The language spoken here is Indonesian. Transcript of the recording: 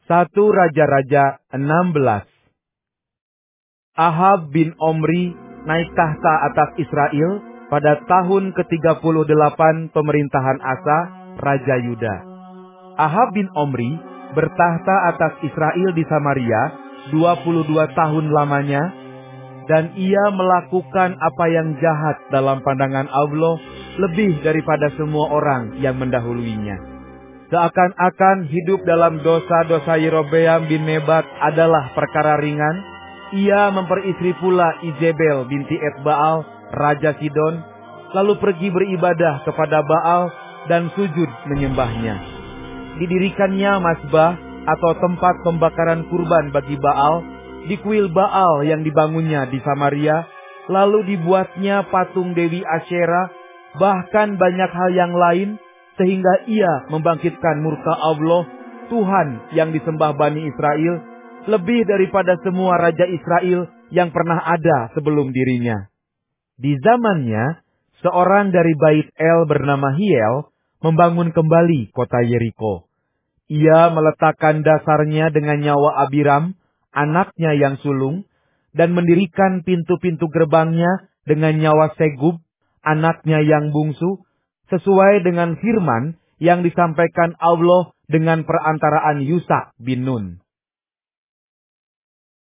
1 Raja-Raja 16. Ahab bin Omri naik tahta atas Israel pada tahun ke-38 pemerintahan Asa, Raja Yuda. Ahab bin Omri bertahta atas Israel di Samaria 22 tahun lamanya, dan ia melakukan apa yang jahat dalam pandangan Allah lebih daripada semua orang yang mendahuluinya. Seakan-akan hidup dalam dosa-dosa Yerobeam bin Nebat adalah perkara ringan, ia memperistri pula Izebel binti Etbaal, Raja Sidon, lalu pergi beribadah kepada Baal dan sujud menyembahnya. Didirikannya mazbah atau tempat pembakaran kurban bagi Baal di kuil Baal yang dibangunnya di Samaria, lalu dibuatnya patung Dewi Asyera, bahkan banyak hal yang lain, sehingga ia membangkitkan murka Allah, Tuhan yang disembah Bani Israel, lebih daripada semua raja Israel yang pernah ada sebelum dirinya. Di zamannya, seorang dari Bait El bernama Hiel membangun kembali kota Yeriko. Ia meletakkan dasarnya dengan nyawa Abiram, anaknya yang sulung, dan mendirikan pintu-pintu gerbangnya dengan nyawa Segub, anaknya yang bungsu, sesuai dengan firman yang disampaikan Allah dengan perantaraan Yusa bin Nun.